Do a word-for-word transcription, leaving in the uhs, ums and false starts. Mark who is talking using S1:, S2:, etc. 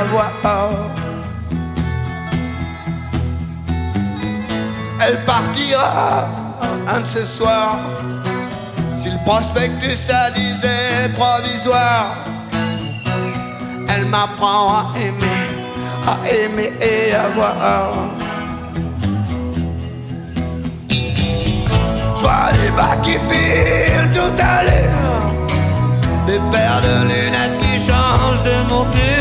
S1: voir. Elle partira un de ces soirs. Si le prospectus ça disait provisoire, elle m'apprend à aimer, à aimer et à voir. Je vois les bas qui filent tout à l'heure, des paires de lunettes qui changent de monture.